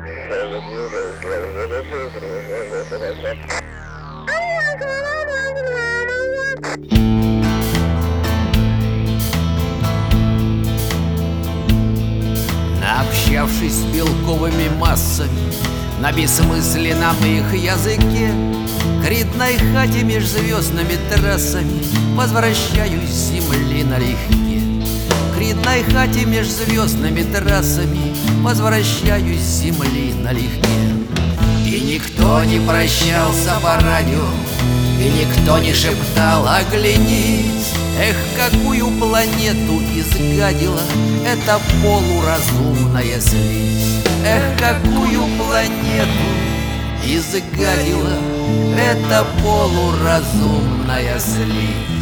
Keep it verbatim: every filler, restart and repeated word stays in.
Наобщавшись с белковыми массами на бессмысленном их языке, к рідной хате меж звездными трассами возвращаюсь с земли налегке. К рідной хате меж звездными трассами возвращаюсь с земли налегке. И никто не прощался по радио, и никто не шептал «оглянись». Эх, какую планету изгадила эта полуразумная слизь. Эх, какую планету изгадила эта полуразумная слизь.